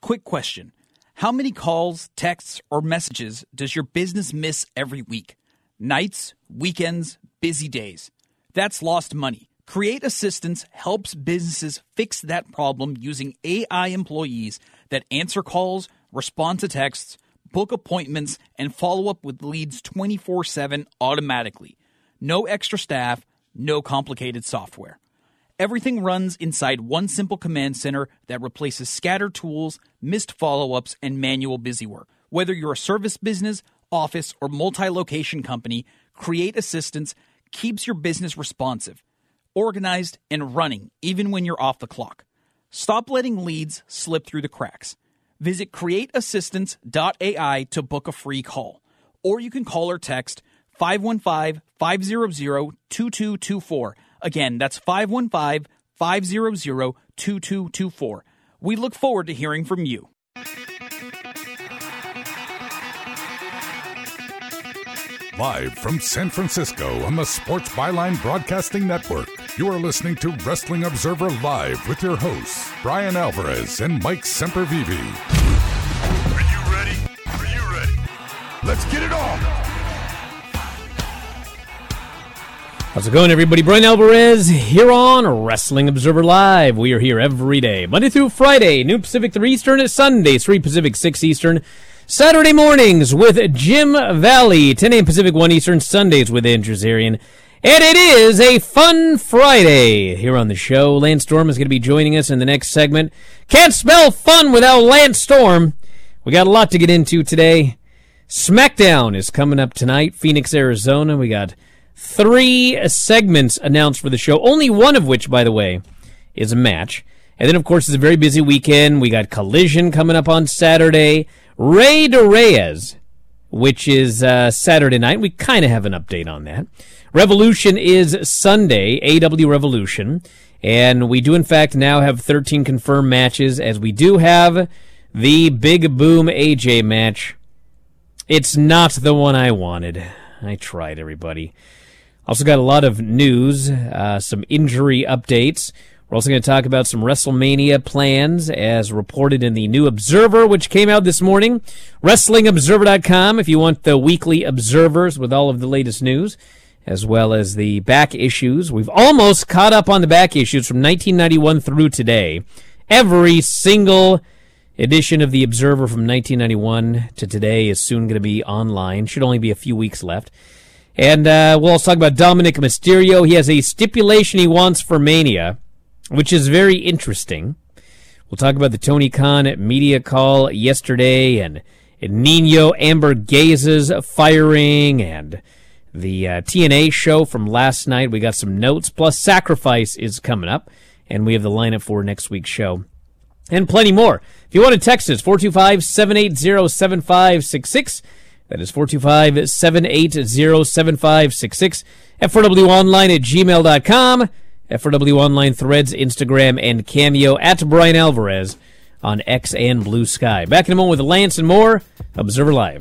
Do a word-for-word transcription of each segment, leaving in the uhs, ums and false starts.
Quick question. How many calls, texts, or messages does your business miss every week? Nights, weekends, busy days. That's lost money. Create Assistance helps businesses fix that problem using A I employees that answer calls, respond to texts, book appointments, and follow up with leads twenty-four seven automatically. No extra staff, no complicated software. Everything runs inside one simple command center that replaces scattered tools, missed follow-ups, and manual busywork. Whether you're a service business, office, or multi-location company, Create Assistance keeps your business responsive, organized, and running even when you're off the clock. Stop letting leads slip through the cracks. Visit create assistance dot A I to book a free call. Or you can call or text five one five, five zero zero, two two two four. Again, that's five one five, five zero zero, two two two four. We look forward to hearing from you. Live from San Francisco on the Sports Byline Broadcasting Network, you are listening to Wrestling Observer Live with your hosts, Brian Alvarez and Mike Sempervive. Are you ready? Are you ready? Let's get it on! How's it going, everybody? Brian Alvarez here on Wrestling Observer Live. We are here every day, Monday through Friday, noon Pacific, three Eastern, Sunday, three Pacific, six Eastern, Saturday mornings with Jim Valley, ten a.m. Pacific, one Eastern, Sundays with Andrew Zarian. And it is a fun Friday here on the show. Lance Storm is going to be joining us in the next segment. Can't spell fun without Lance Storm. We got a lot to get into today. SmackDown is coming up tonight, Phoenix, Arizona. We got three segments announced for the show, only one of which, by the way, is a match. And then, of course, it's a very busy weekend. We got Collision coming up on Saturday. Rey de Reyes, which is uh, Saturday night. We kind of have an update on that. Revolution is Sunday, A W Revolution. And we do, in fact, now have thirteen confirmed matches, as we do have the Big Boom A J match. It's not the one I wanted. I tried, everybody. Also got a lot of news, uh, some injury updates. We're also going to talk about some WrestleMania plans as reported in the new Observer, which came out this morning. Wrestling Observer dot com if you want the weekly Observers with all of the latest news, as well as the back issues. We've almost caught up on the back issues from nineteen ninety-one through today. Every single edition of the Observer from nineteen ninety-one to today is soon going to be online. Should only be a few weeks left. And uh, we'll also talk about Dominic Mysterio. He has a stipulation he wants for Mania, which is very interesting. We'll talk about the Tony Khan media call yesterday and, and Nino Amber Gaze's firing and the uh, T N A show from last night. We got some notes, plus Sacrifice is coming up, and we have the lineup for next week's show. And plenty more. If you want to text us, four two five, seven eight zero, seven five six six. That is four two five, seven eight zero, seven five six six. F R W online at gmail dot com. F R W Online Threads, Instagram, and Cameo at Brian Alvarez on X and Blue Sky. Back in a moment with Lance and more. Observer Live.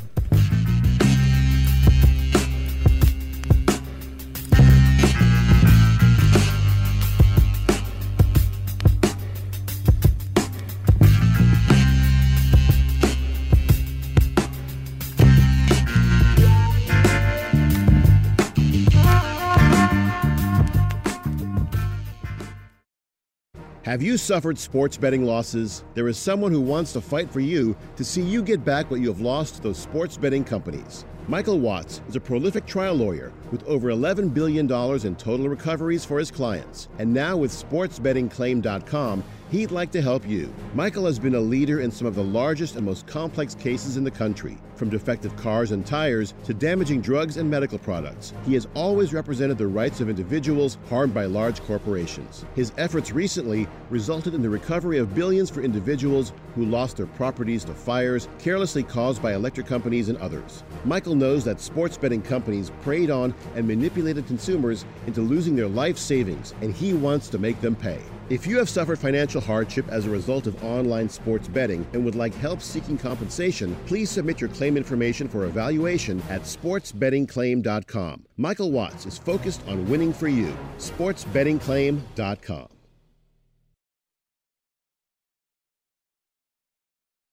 Have you suffered sports betting losses? There is someone who wants to fight for you to see you get back what you have lost to those sports betting companies. Michael Watts is a prolific trial lawyer with over eleven billion dollars in total recoveries for his clients. And now with sports betting claim dot com, he'd like to help you. Michael has been a leader in some of the largest and most complex cases in the country, from defective cars and tires to damaging drugs and medical products. He has always represented the rights of individuals harmed by large corporations. His efforts recently resulted in the recovery of billions for individuals who lost their properties to fires carelessly caused by electric companies and others. Michael knows that sports betting companies preyed on and manipulated consumers into losing their life savings, and he wants to make them pay. If you have suffered financial hardship as a result of online sports betting and would like help seeking compensation, please submit your claim information for evaluation at sports betting claim dot com. Michael Watts is focused on winning for you. sports betting claim dot com.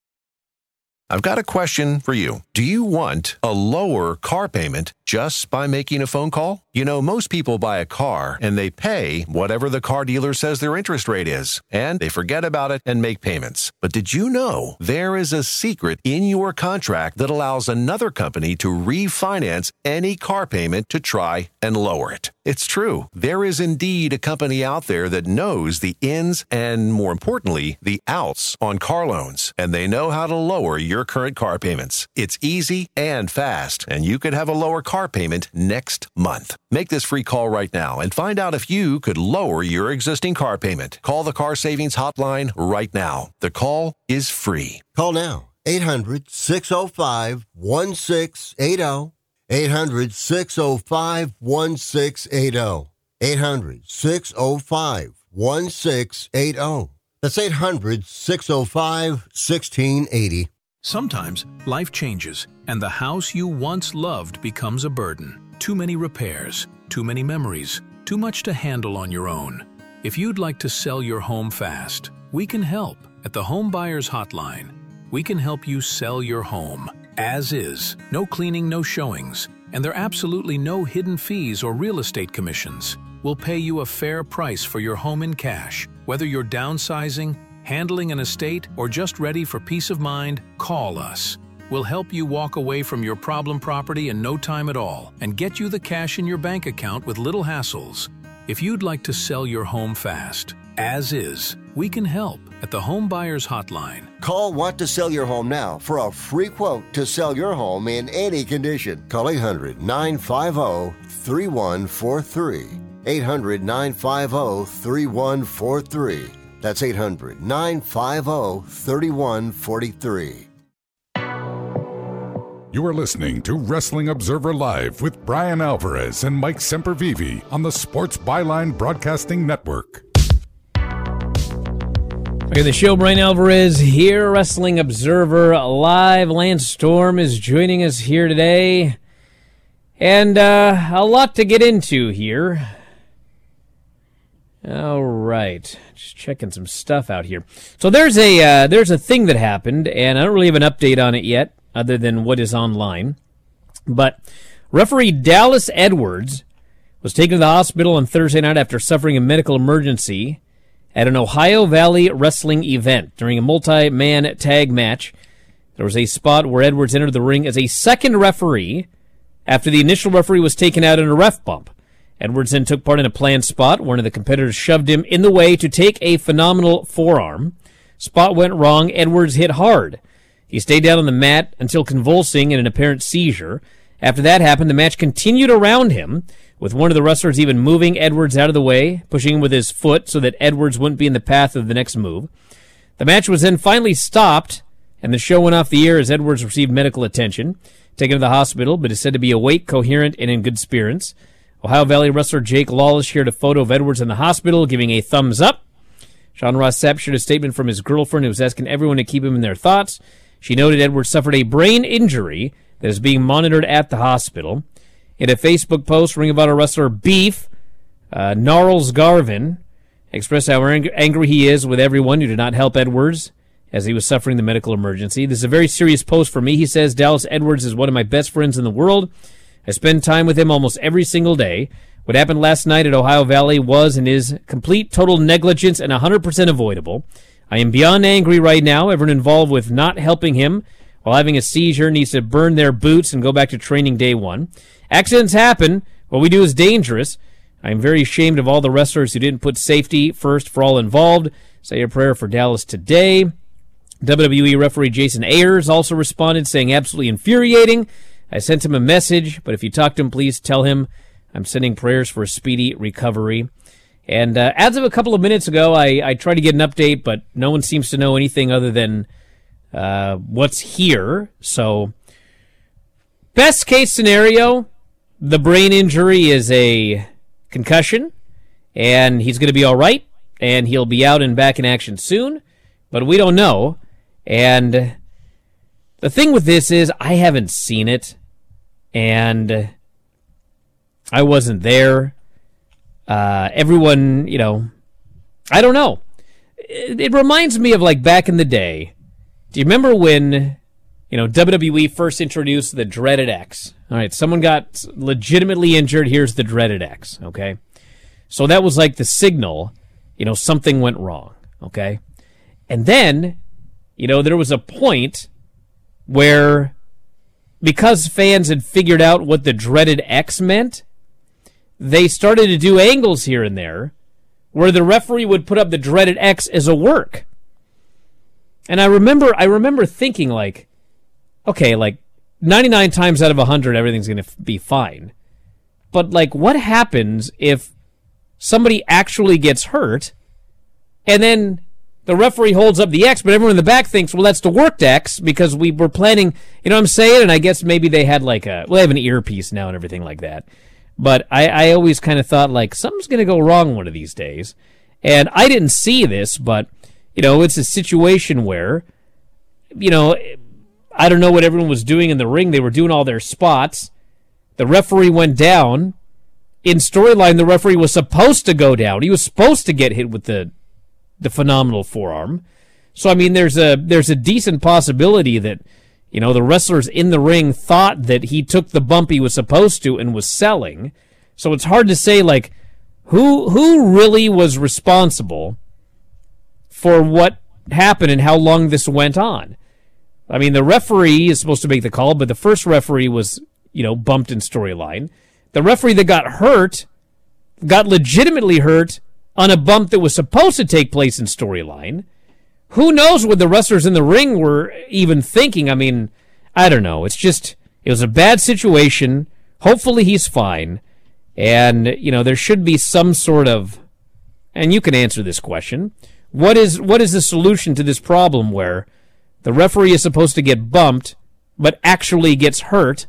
I've got a question for you. Do you want a lower car payment just by making a phone call? You know, most people buy a car and they pay whatever the car dealer says their interest rate is, and they forget about it and make payments. But did you know there is a secret in your contract that allows another company to refinance any car payment to try and lower it? It's true. There is indeed a company out there that knows the ins and, more importantly, the outs on car loans, and they know how to lower your current car payments. It's easy and fast, and you could have a lower car payment next month. Make this free call right now and find out if you could lower your existing car payment. Call the Car Savings Hotline right now. The call is free. Call now. eight hundred, six oh five, one six eight oh. eight hundred, six oh five, one six eight oh. eight hundred, six oh five, one six eight oh. That's eight hundred, six oh five, one six eight oh. Sometimes life changes, and the house you once loved becomes a burden. Too many repairs, too many memories, too much to handle on your own. If you'd like to sell your home fast, we can help at the Home Buyers Hotline. We can help you sell your home as is, no cleaning, no showings, and there are absolutely no hidden fees or real estate commissions. We'll pay you a fair price for your home in cash. Whether you're downsizing, handling an estate, or just ready for peace of mind, call us. We'll help you walk away from your problem property in no time at all and get you the cash in your bank account with little hassles. If you'd like to sell your home fast, as is, we can help at the Home Buyers Hotline. Call Want to Sell Your Home now for a free quote to sell your home in any condition. Call eight hundred, nine five zero, three one four three. eight hundred, nine five zero, three one four three. That's eight hundred, nine five zero, three one four three. You are listening to Wrestling Observer Live with Brian Alvarez and Mike Sempervive on the Sports Byline Broadcasting Network. Okay, the show, Brian Alvarez here, Wrestling Observer Live. Lance Storm is joining us here today. And uh, a lot to get into here. All right, just checking some stuff out here. So there's a uh, there's a thing that happened, and I don't really have an update on it yet, other than what is online. But referee Dallas Edwards was taken to the hospital on Thursday night after suffering a medical emergency at an Ohio Valley wrestling event. During a multi-man tag match, there was a spot where Edwards entered the ring as a second referee after the initial referee was taken out in a ref bump. Edwards then took part in a planned spot. One of the competitors shoved him in the way to take a phenomenal forearm. Spot went wrong. Edwards hit hard. He stayed down on the mat until convulsing in an apparent seizure. After that happened, the match continued around him, with one of the wrestlers even moving Edwards out of the way, pushing him with his foot so that Edwards wouldn't be in the path of the next move. The match was then finally stopped, and the show went off the air as Edwards received medical attention, taken to the hospital, but is said to be awake, coherent, and in good spirits. Ohio Valley wrestler Jake Lawless shared a photo of Edwards in the hospital, giving a thumbs up. Sean Ross Sapp shared a statement from his girlfriend, who was asking everyone to keep him in their thoughts. She noted Edwards suffered a brain injury that is being monitored at the hospital. In a Facebook post, Ring of Honor wrestler Beef, uh, Gnarls Garvin, expressed how ang- angry he is with everyone who did not help Edwards as he was suffering the medical emergency. This is a very serious post for me, he says. Dallas Edwards is one of my best friends in the world. I spend time with him almost every single day. What happened last night at Ohio Valley was and is complete, total negligence and one hundred percent avoidable. I am beyond angry right now. Everyone involved with not helping him while having a seizure needs to burn their boots and go back to training day one. Accidents happen. What we do is dangerous. I am very ashamed of all the wrestlers who didn't put safety first for all involved. Say a prayer for Dallas today. W W E referee Jason Ayers also responded, saying, absolutely infuriating. I sent him a message, but if you talk to him, please tell him I'm sending prayers for a speedy recovery. And uh, as of a couple of minutes ago, I, I tried to get an update, but no one seems to know anything other than uh, what's here. So, best case scenario, the brain injury is a concussion, and he's going to be all right, and he'll be out and back in action soon, but we don't know. And the thing with this is I haven't seen it, and I wasn't there. Uh, everyone, you know, I don't know. It, it reminds me of like back in the day. Do you remember when you know, W W E first introduced the dreaded X. All right, someone got legitimately injured. Here's the dreaded X, okay? So that was like the signal, you know, something went wrong, okay? And then, you know, there was a point where, because fans had figured out what the dreaded X meant, they started to do angles here and there where the referee would put up the dreaded X as a work. And I remember I remember thinking, like, okay, like, ninety-nine times out of one hundred, everything's going to be fine. But, like, what happens if somebody actually gets hurt, and then the referee holds up the X, but everyone in the back thinks, well, that's the worked X, because we were planning, you know what I'm saying? And I guess maybe they had, like, a, well, they have an earpiece now and everything like that. But I, I always kind of thought, like, something's going to go wrong one of these days. And I didn't see this, but, you know, it's a situation where, you know, I don't know what everyone was doing in the ring. They were doing all their spots. The referee went down. In storyline, the referee was supposed to go down. He was supposed to get hit with the the phenomenal forearm. So, I mean, there's a there's a decent possibility that, you know, the wrestlers in the ring thought that he took the bump he was supposed to and was selling. So it's hard to say, like, who who really was responsible for what happened and how long this went on. I mean, the referee is supposed to make the call, but the first referee was, you know, bumped in storyline. The referee that got hurt got legitimately hurt on a bump that was supposed to take place in storyline. Who knows what the wrestlers in the ring were even thinking? I mean, I don't know. It's just, it was a bad situation. Hopefully he's fine. And, you know, there should be some sort of, and you can answer this question, what is what is the solution to this problem where the referee is supposed to get bumped, but actually gets hurt,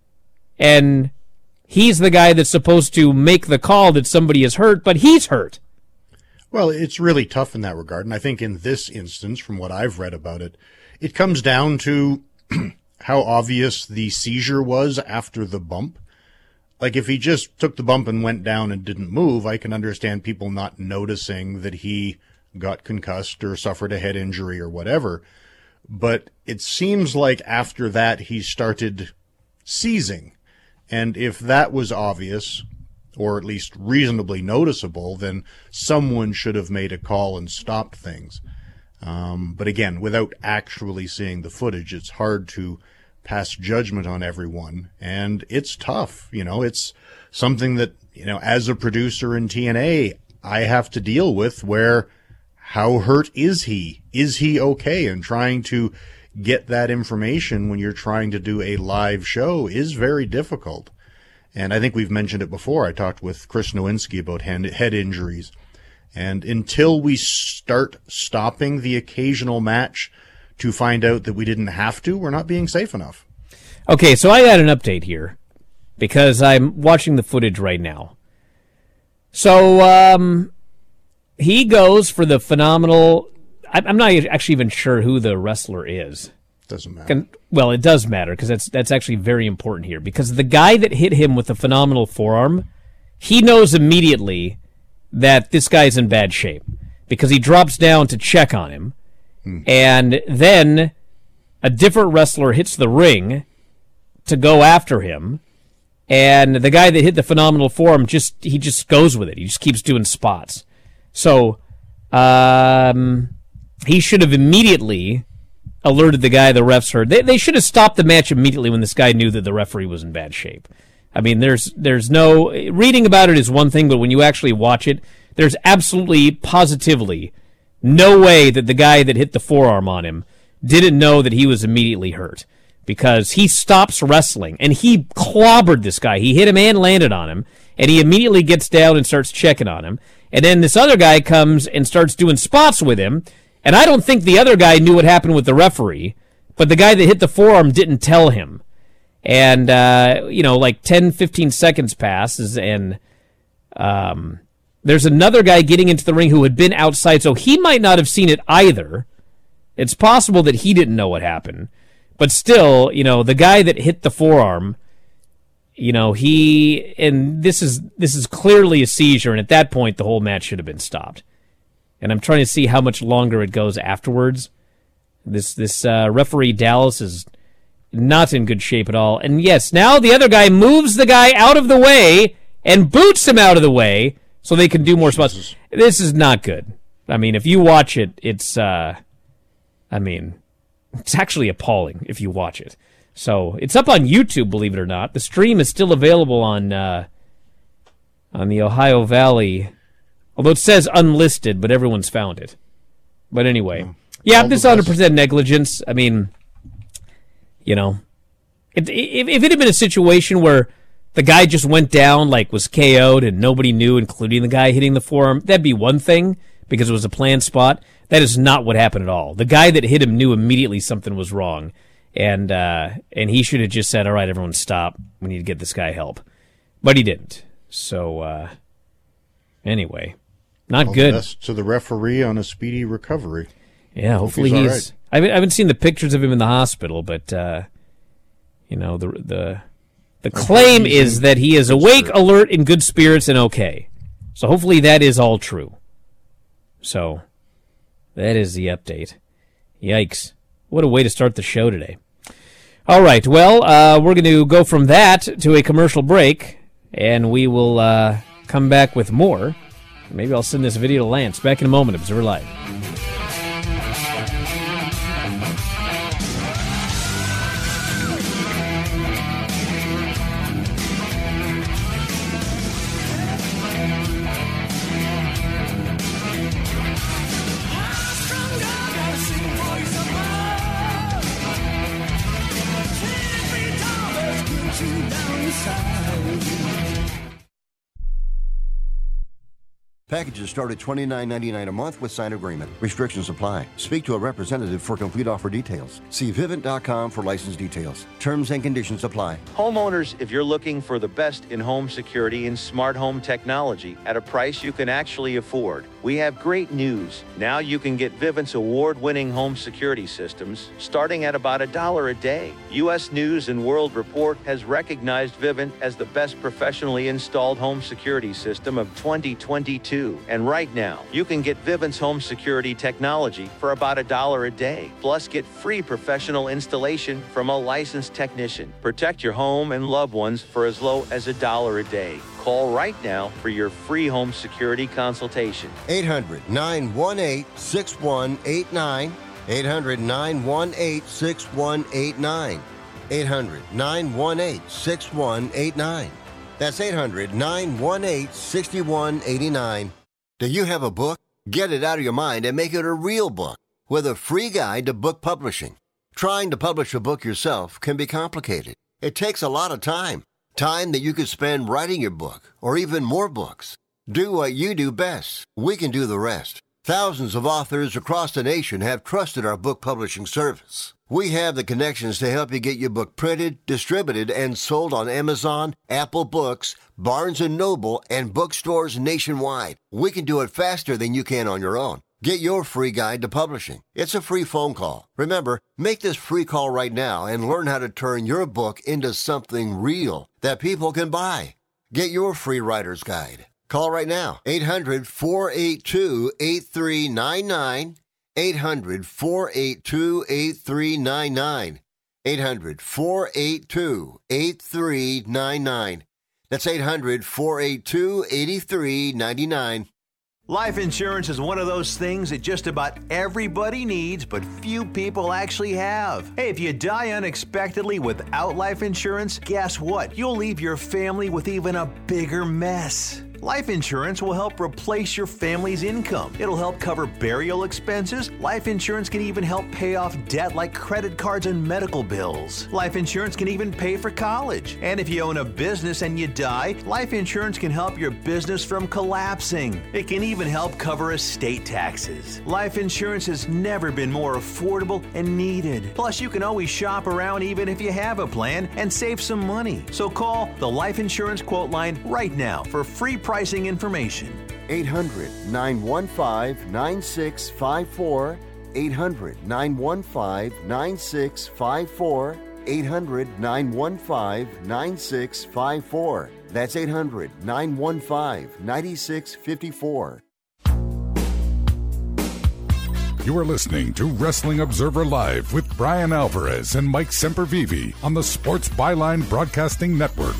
and he's the guy that's supposed to make the call that somebody is hurt, but he's hurt? Well, it's really tough in that regard, and I think in this instance, from what I've read about it, it comes down to how obvious the seizure was after the bump. Like, if he just took the bump and went down and didn't move, I can understand people not noticing that he got concussed or suffered a head injury or whatever. But it seems like after that he started seizing. And if that was obvious, or at least reasonably noticeable, then someone should have made a call and stopped things. Um, but again, without actually seeing the footage, it's hard to pass judgment on everyone. And it's tough. You know, it's something that, you know, as a producer in T N A, I have to deal with, where how hurt is he? Is he okay? And trying to get that information when you're trying to do a live show is very difficult. And I think we've mentioned it before. I talked with Chris Nowinski about head injuries. And until we start stopping the occasional match to find out that we didn't have to, we're not being safe enough. Okay, so I got an update here because I'm watching the footage right now. So, um... he goes for the phenomenal, I'm not actually even sure who the wrestler is. Doesn't matter. Well, it does matter, because that's that's actually very important here. Because the guy that hit him with the phenomenal forearm, he knows immediately that this guy's in bad shape. Because he drops down to check on him. Hmm. And then a different wrestler hits the ring to go after him. And the guy that hit the phenomenal forearm, just he just goes with it. He just keeps doing spots. So, um, he should have immediately alerted the guy the refs heard. They, they should have stopped the match immediately when this guy knew that the referee was in bad shape. I mean, there's there's no... reading about it is one thing, but when you actually watch it, there's absolutely, positively no way that the guy that hit the forearm on him didn't know that he was immediately hurt. Because he stops wrestling, and he clobbered this guy. He hit him and landed on him, and he immediately gets down and starts checking on him. And then this other guy comes and starts doing spots with him, and I don't think the other guy knew what happened with the referee, but the guy that hit the forearm didn't tell him. And, uh, you know, like ten, fifteen seconds passes, and um, there's another guy getting into the ring who had been outside, so he might not have seen it either. It's possible that he didn't know what happened. But still, you know, the guy that hit the forearm, you know, he, and this is this is clearly a seizure, and at that point, the whole match should have been stopped. And I'm trying to see how much longer it goes afterwards. This this uh, referee Dallas is not in good shape at all. And yes, now the other guy moves the guy out of the way and boots him out of the way so they can do more spots. This is not good. I mean, if you watch it, it's, uh, I mean, it's actually appalling if you watch it. So it's up on YouTube, believe it or not. The stream is still available on uh, on the Ohio Valley, although it says unlisted, but everyone's found it. But anyway, oh, yeah, this is one hundred percent negligence. I mean, you know, if, if, if it had been a situation where the guy just went down, like was K O'd and nobody knew, including the guy hitting the forearm, that'd be one thing because it was a planned spot. That is not what happened at all. The guy that hit him knew immediately something was wrong. And uh, and he should have just said, all right, everyone stop. We need to get this guy help. But he didn't. So, uh, anyway, not All good. The best to the referee on a speedy recovery. Yeah, hopefully he's... he's... Right. I, haven't, I haven't seen the pictures of him in the hospital, but, uh, you know, the the the claim is that he is awake, spirits. alert, in good spirits, and okay. So hopefully that is all true. So, that is the update. Yikes. What a way to start the show today. All right, well, uh, we're going to go from that to a commercial break, and we will uh, come back with more. Maybe I'll send this video to Lance. Back in a moment, Observer Live. Packages start at twenty-nine ninety-nine a month with signed agreement. Restrictions apply. Speak to a representative for complete offer details. See Vivint dot com for license details. Terms and conditions apply. Homeowners, if you're looking for the best in home security and smart home technology at a price you can actually afford, we have great news. Now you can get Vivint's award-winning home security systems starting at about a dollar a day. U S News and World Report has recognized Vivint as the best professionally installed home security system of twenty twenty-two. And right now, you can get Vivint's home security technology for about a dollar a day. Plus, get free professional installation from a licensed technician. Protect your home and loved ones for as low as a dollar a day. Call right now for your free home security consultation. eight hundred nine one eight six one eight nine. eight hundred nine one eight six one eight nine. eight hundred nine one eight six one eight nine. That's eight hundred nine one eight six one eight nine. Do you have a book? Get it out of your mind and make it a real book with a free guide to book publishing. Trying to publish a book yourself can be complicated. It takes a lot of time. Time that you could spend writing your book or even more books. Do what you do best. We can do the rest. Thousands of authors across the nation have trusted our book publishing service. We have the connections to help you get your book printed, distributed, and sold on Amazon, Apple Books, Barnes and Noble, and bookstores nationwide. We can do it faster than you can on your own. Get your free guide to publishing. It's a free phone call. Remember, make this free call right now and learn how to turn your book into something real that people can buy. Get your free writer's guide. Call right now. eight hundred four eight two eight three nine nine. eight hundred four eight two eight three nine nine. eight hundred four eight two eight three nine nine. That's eight hundred four eight two eight three nine nine. Life insurance is one of those things that just about everybody needs, but few people actually have. Hey, if you die unexpectedly without life insurance, guess what? You'll leave your family with even a bigger mess. Life insurance will help replace your family's income. It'll help cover burial expenses. Life insurance can even help pay off debt like credit cards and medical bills. Life insurance can even pay for college. And if you own a business and you die, life insurance can help your business from collapsing. It can even help cover estate taxes. Life insurance has never been more affordable and needed. Plus, you can always shop around even if you have a plan and save some money. So call the Life Insurance Quote Line right now for free pricing information. eight hundred nine one five nine six five four. eight hundred nine one five nine six five four. eight hundred nine one five nine six five four. That's eight hundred nine one five nine six five four. You are listening to Wrestling Observer Live with Brian Alvarez and Mike Sempervive on the Sports Byline Broadcasting Network.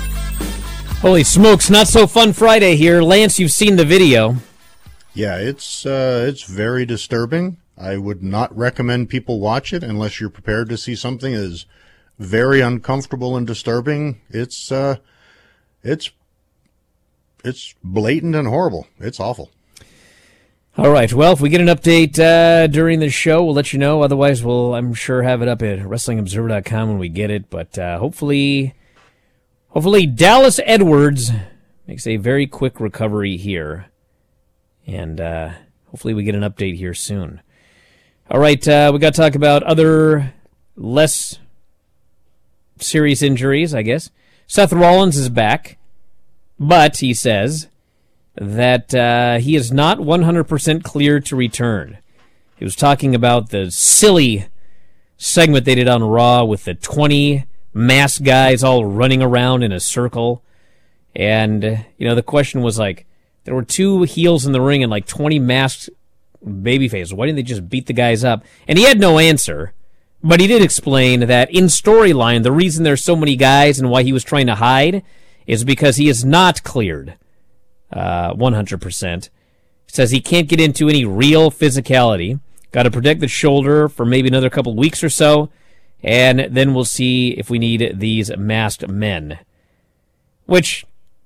Holy smokes, not so fun Friday here. Lance, you've seen the video. Yeah, it's uh, it's very disturbing. I would not recommend people watch it unless you're prepared to see something that is very uncomfortable and disturbing. It's uh, it's it's blatant and horrible. It's awful. All right. Well, if we get an update uh, during the show, we'll let you know. Otherwise, we'll, I'm sure, have it up at wrestling observer dot com when we get it. But uh, hopefully, hopefully Dallas Edwards makes a very quick recovery here. And uh, hopefully we get an update here soon. All right. Uh, we got to talk about other less serious injuries, I guess. Seth Rollins is back, but he says that uh, he is not one hundred percent clear to return. He was talking about the silly segment they did on Raw with the twenty masked guys all running around in a circle. And, you know, the question was like, there were two heels in the ring and like twenty masked babyfaces. Why didn't they just beat the guys up? And he had no answer, but he did explain that in storyline, the reason there's so many guys and why he was trying to hide is because he is not cleared uh, one hundred percent. Says he can't get into any real physicality. Got to protect the shoulder for maybe another couple weeks or so, and then we'll see if we need these masked men. Which,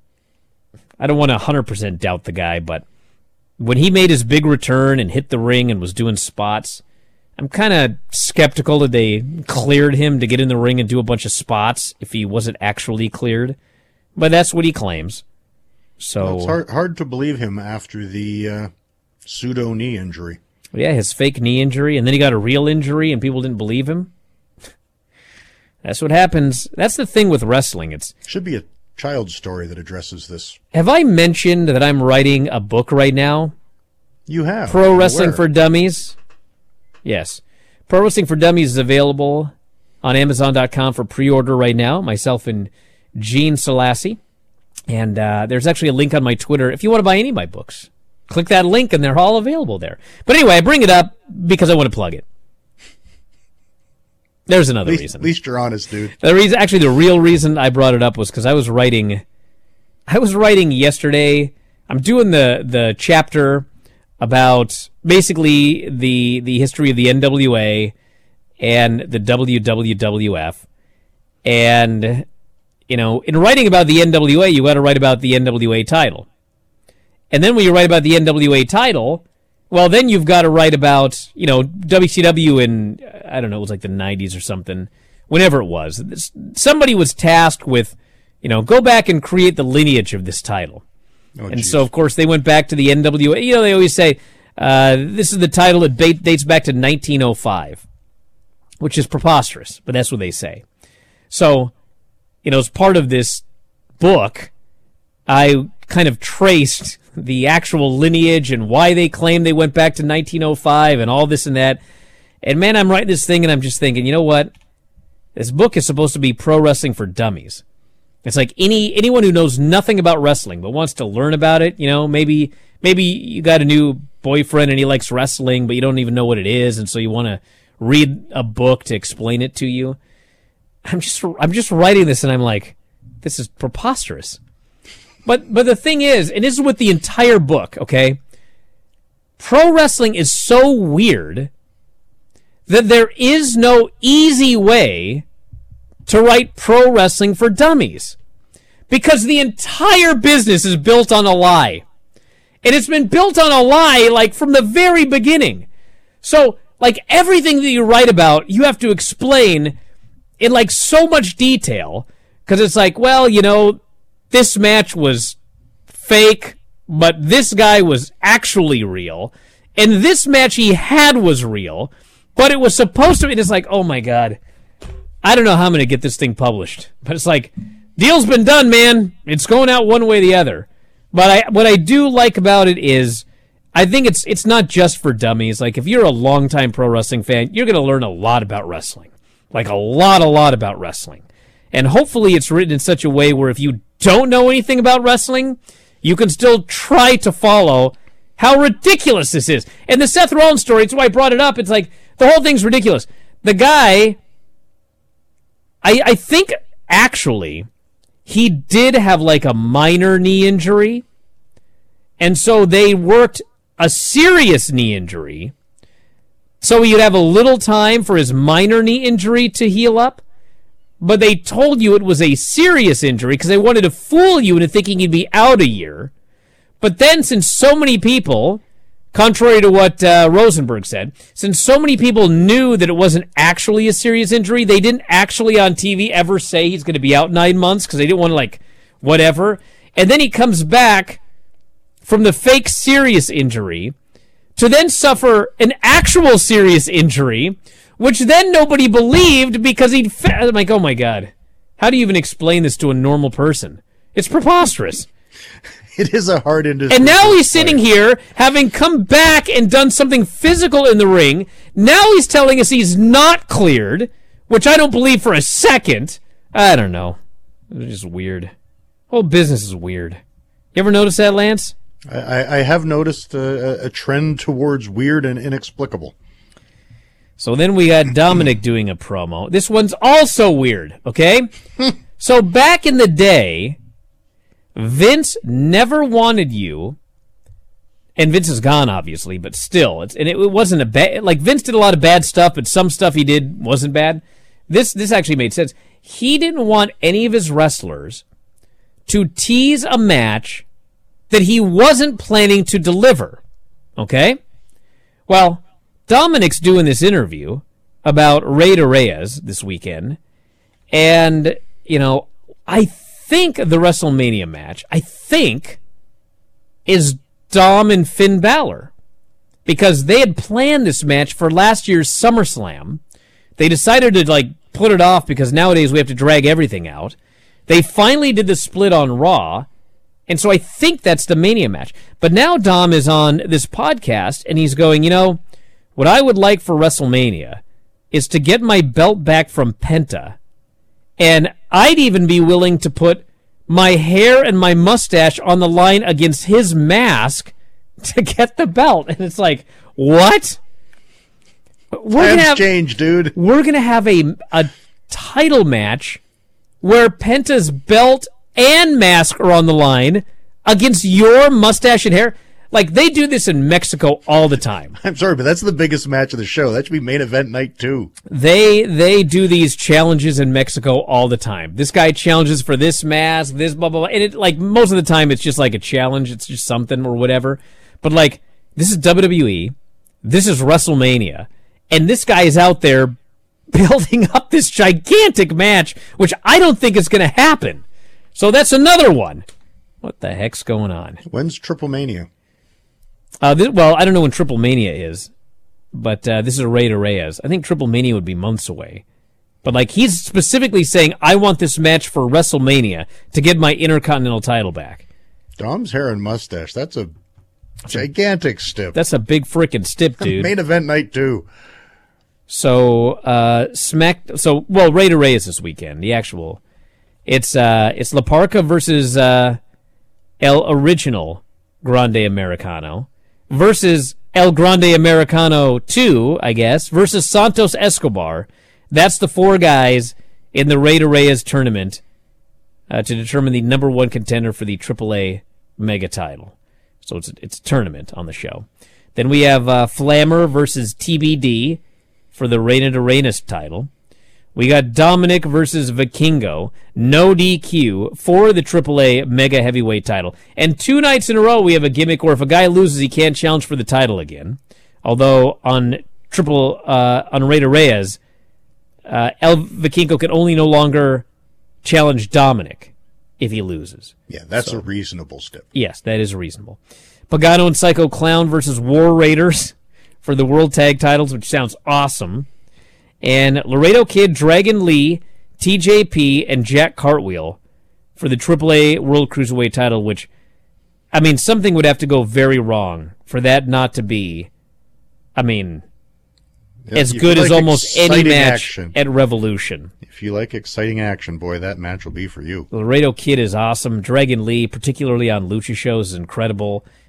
I don't want to one hundred percent doubt the guy, but when he made his big return and hit the ring and was doing spots, I'm kind of skeptical that they cleared him to get in the ring and do a bunch of spots if he wasn't actually cleared. But that's what he claims. So well, it's hard, hard to believe him after the uh, pseudo knee injury. Yeah, his fake knee injury, and then he got a real injury, and people didn't believe him. That's what happens. That's the thing with wrestling. It's should be a child's story that addresses this. Have I mentioned that I'm writing a book right now? You have. Pro Wrestling Where? for Dummies. Yes. Pro Wrestling for Dummies is available on Amazon dot com for pre-order right now, myself and Gene Selassie. And uh, there's actually a link on my Twitter if you want to buy any of my books. Click that link and they're all available there. But anyway, I bring it up because I want to plug it. There's another at least, reason. At least you're honest, dude. The reason, actually, the real reason I brought it up was because I was writing. I was writing yesterday. I'm doing the the chapter about basically the the history of the N W A and the W W F, and you know, in writing about the N W A, you got to write about the N W A title, and then when you write about the N W A title, well, then you've got to write about, you know, W C W in, I don't know, it was like the nineties or something, whenever it was. Somebody was tasked with, you know, go back and create the lineage of this title. Oh, and geez. So, of course, they went back to the N W A. You know, they always say, uh, this is the title that dates back to nineteen oh five, which is preposterous, but that's what they say. So, you know, as part of this book, I kind of traced the actual lineage and why they claim they went back to nineteen oh five and all this and that. And man, I'm writing this thing and I'm just thinking, you know what? This book is supposed to be pro wrestling for dummies. It's like any anyone who knows nothing about wrestling but wants to learn about it, you know, maybe maybe you got a new boyfriend and he likes wrestling, but you don't even know what it is, and so you want to read a book to explain it to you. I'm just I'm just writing this and I'm like, this is preposterous. But but the thing is, and this is with the entire book, okay? Pro wrestling is so weird that there is no easy way to write pro wrestling for dummies. Because the entire business is built on a lie. And it's been built on a lie, like, from the very beginning. So, like, everything that you write about, you have to explain in, like, so much detail. Because it's like, well, you know, this match was fake, but this guy was actually real. And this match he had was real, but it was supposed to be. And it's like, oh my God, I don't know how I'm going to get this thing published. But it's like, deal's been done, man. It's going out one way or the other. But I, what I do like about it is, I think it's it's not just for dummies. Like, if you're a longtime pro wrestling fan, you're going to learn a lot about wrestling. Like, a lot, a lot about wrestling. And hopefully it's written in such a way where if you don't know anything about wrestling, you can still try to follow how ridiculous this is. And the Seth Rollins story, it's why I brought it up. It's like, the whole thing's ridiculous. The guy, I, I think, actually, he did have like a minor knee injury. And so they worked a serious knee injury so he'd have a little time for his minor knee injury to heal up. But they told you it was a serious injury because they wanted to fool you into thinking he'd be out a year. But then, since so many people, contrary to what uh, Rosenberg said, since so many people knew that it wasn't actually a serious injury, they didn't actually on T V ever say he's going to be out nine months because they didn't want to, like, whatever. And then he comes back from the fake serious injury to then suffer an actual serious injury, which then nobody believed because he'd... Fa- I'm like, oh my God. How do you even explain this to a normal person? It's preposterous. It is a hard industry. And now he's sitting here, having come back and done something physical in the ring. Now he's telling us he's not cleared, which I don't believe for a second. I don't know. It's just weird. Whole business is weird. You ever notice that, Lance? I, I have noticed a, a trend towards weird and inexplicable. So then we got Dominic doing a promo. This one's also weird, okay? So back in the day, Vince never wanted you, and Vince is gone, obviously, but still, it's, and it, it wasn't a bad, like Vince did a lot of bad stuff, but some stuff he did wasn't bad. This, this actually made sense. He didn't want any of his wrestlers to tease a match that he wasn't planning to deliver, okay? Well, Dominic's doing this interview about Rey de Reyes this weekend, and, you know, I think the WrestleMania match, I think, is Dom and Finn Balor, because they had planned this match for last year's SummerSlam. They decided to, like, put it off because nowadays we have to drag everything out. They finally did the split on Raw, and so I think that's the Mania match. But now Dom is on this podcast, and he's going, you know, what I would like for WrestleMania is to get my belt back from Penta, and I'd even be willing to put my hair and my mustache on the line against his mask to get the belt. And it's like, what? We're gonna have, change, dude. We're going to have a, a title match where Penta's belt and mask are on the line against your mustache and hair. Like, they do this in Mexico all the time. I'm sorry, but that's the biggest match of the show. That should be main event night two. They they do these challenges in Mexico all the time. This guy challenges for this mask, this blah, blah, blah. And it, like, most of the time, it's just like a challenge. It's just something or whatever. But, like, this is W W E. This is WrestleMania. And this guy is out there building up this gigantic match, which I don't think is going to happen. So that's another one. What the heck's going on? When's Triple Mania? Uh, this, well, I don't know when Triple Mania is, but uh, this is a Rey de Reyes. I think Triple Mania would be months away. But, like, he's specifically saying, I want this match for WrestleMania to get my Intercontinental title back. Dom's hair and mustache, that's a gigantic stip. That's a big frickin' stip, dude. Main event night two. So, uh, Smack, so, well, Rey de Reyes this weekend, the actual, it's, uh, it's La Parca versus, uh, El Original Grande Americano versus El Grande Americano two, I guess, versus Santos Escobar. That's the four guys in the Rey de Reyes tournament uh, to determine the number one contender for the triple A mega title. So it's, it's a tournament on the show. Then we have uh, Flammer versus T B D for the Reina de Reinas title. We got Dominic versus Vikingo, no D Q, for the triple A Mega Heavyweight title. And two nights in a row, we have a gimmick where if a guy loses, he can't challenge for the title again. Although on triple uh, on Rey de Reyes, uh, El Vikingo can only no longer challenge Dominic if he loses. Yeah, that's so, a reasonable step. Yes, that is reasonable. Pagano and Psycho Clown versus War Raiders for the World Tag titles, which sounds awesome. And Laredo Kid, Dragon Lee, T J P, and Jack Cartwheel for the triple A World Cruiserweight title, which, I mean, something would have to go very wrong for that not to be, I mean, yeah, as good like as almost any match action. At Revolution. If you like exciting action, boy, that match will be for you. Laredo Kid is awesome. Dragon Lee, particularly on Lucha shows, is incredible.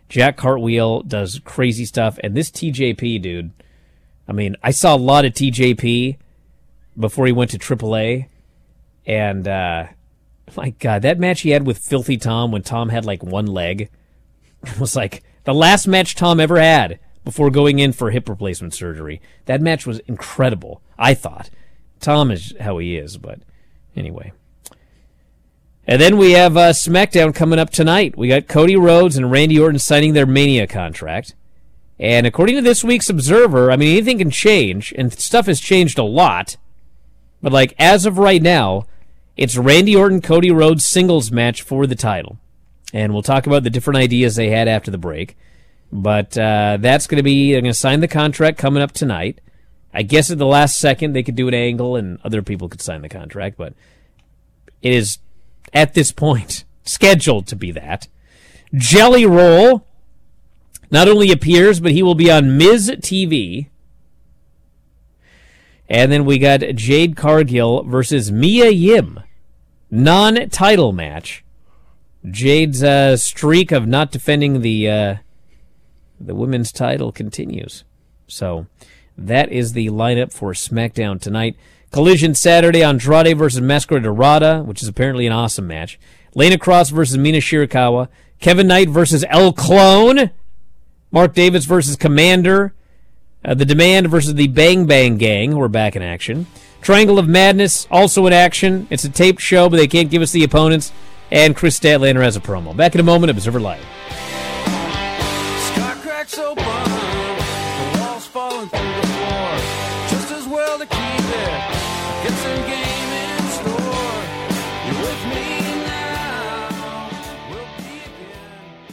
Jack Cartwheel does crazy stuff. And this T J P, dude, I mean, I saw a lot of T J P before he went to triple A. And, uh, my God, that match he had with Filthy Tom when Tom had like one leg was like the last match Tom ever had before going in for hip replacement surgery. That match was incredible, I thought. Tom is how he is, but anyway. And then we have uh, SmackDown coming up tonight. We got Cody Rhodes and Randy Orton signing their Mania contract. And according to this week's Observer, I mean, anything can change, and stuff has changed a lot. But, like, as of right now, it's Randy Orton-Cody Rhodes singles match for the title. And we'll talk about the different ideas they had after the break. But uh, that's going to be, they're going to sign the contract coming up tonight. I guess at the last second they could do an angle and other people could sign the contract, but it is, at this point, scheduled to be that. Jelly Roll not only appears, but he will be on Miz T V. And then we got Jade Cargill versus Mia Yim. Non-title match. Jade's uh, streak of not defending the uh, the women's title continues. So that is the lineup for SmackDown tonight. Collision Saturday, Andrade versus Mascara Dorada, which is apparently an awesome match. Lana Cross versus Mina Shirakawa. Kevin Knight versus El Clone. Mark Davis versus Commander. Uh, the Demand versus the Bang Bang Gang, who are back in action. Triangle of Madness, also in action. It's a taped show, but they can't give us the opponents. And Chris Statlander has a promo. Back in a moment, Observer Live. Sky cracks open, the walls falling through the floor. Just as well to keep it. Get some game in store. You're with me now. We'll be again.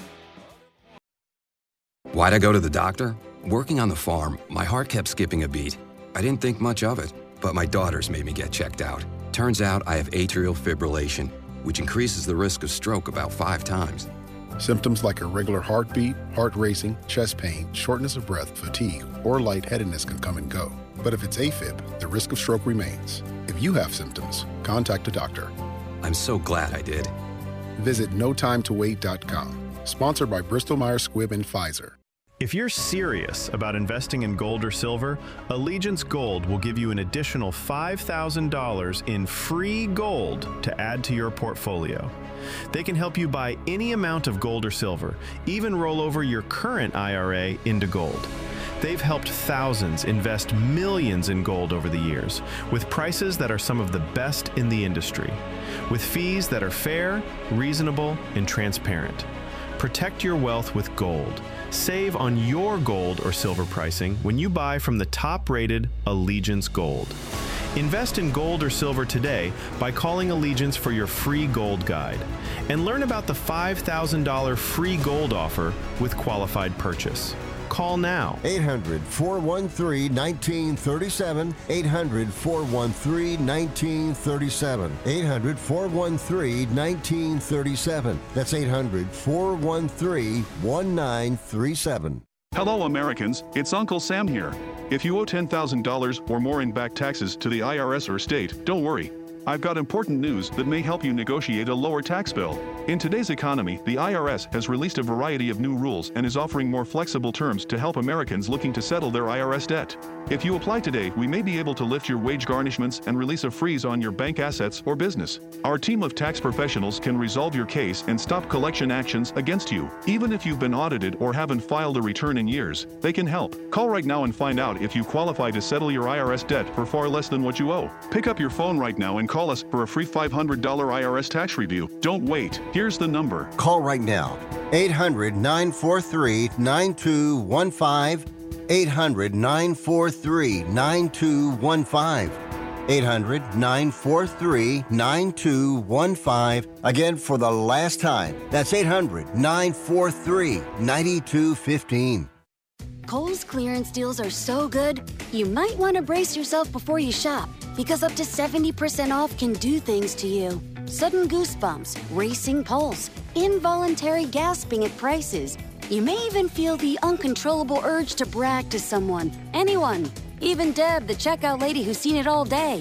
Why'd I go to the doctor? Working on the farm, my heart kept skipping a beat. I didn't think much of it, but my daughters made me get checked out. Turns out I have atrial fibrillation, which increases the risk of stroke about five times. Symptoms like irregular heartbeat, heart racing, chest pain, shortness of breath, fatigue, or lightheadedness can come and go. But if it's AFib, the risk of stroke remains. If you have symptoms, contact a doctor. I'm so glad I did. Visit no time to wait dot com. Sponsored by Bristol Myers Squibb and Pfizer. If you're serious about investing in gold or silver, Allegiance Gold will give you an additional five thousand dollars in free gold to add to your portfolio. They can help you buy any amount of gold or silver, even roll over your current I R A into gold. They've helped thousands invest millions in gold over the years, with prices that are some of the best in the industry, with fees that are fair, reasonable, and transparent. Protect your wealth with gold. Save on your gold or silver pricing when you buy from the top-rated Allegiance Gold. Invest in gold or silver today by calling Allegiance for your free gold guide. And learn about the five thousand dollars free gold offer with qualified purchase. Call now. eight hundred, four one three, one nine three seven. eight hundred, four one three, one nine three seven. eight hundred, four one three, one nine three seven. That's eight hundred, four one three, one nine three seven. Hello, Americans. It's Uncle Sam here. If you owe ten thousand dollars or more in back taxes to the I R S or state, don't worry. I've got important news that may help you negotiate a lower tax bill. In today's economy, the I R S has released a variety of new rules and is offering more flexible terms to help Americans looking to settle their I R S debt. If you apply today, we may be able to lift your wage garnishments and release a freeze on your bank assets or business. Our team of tax professionals can resolve your case and stop collection actions against you. Even if you've been audited or haven't filed a return in years, they can help. Call right now and find out if you qualify to settle your I R S debt for far less than what you owe. Pick up your phone right now and call us for a free five hundred dollars I R S tax review. Don't wait. Here's the number. Call right now. eight hundred, nine four three, nine two one five. eight hundred, nine four three, nine two one five. eight hundred, nine four three, nine two one five. Again, for the last time, that's eight hundred, nine four three, nine two one five. Kohl's clearance deals are so good, you might want to brace yourself before you shop, because up to seventy percent off can do things to you. Sudden goosebumps, racing pulse, involuntary gasping at prices. You may even feel the uncontrollable urge to brag to someone, anyone, even Deb, the checkout lady who's seen it all day.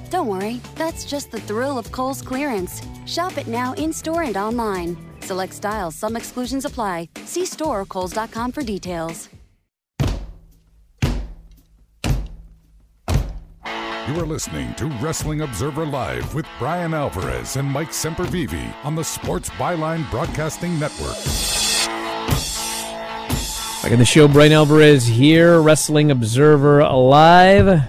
Don't worry, that's just the thrill of Kohl's clearance. Shop it now in-store and online. Select styles, some exclusions apply. See store or kohls dot com for details. You are listening to Wrestling Observer Live with Brian Alvarez and Mike Sempervive on the Sports Byline Broadcasting Network. Back in the show, Brian Alvarez here, Wrestling Observer Live.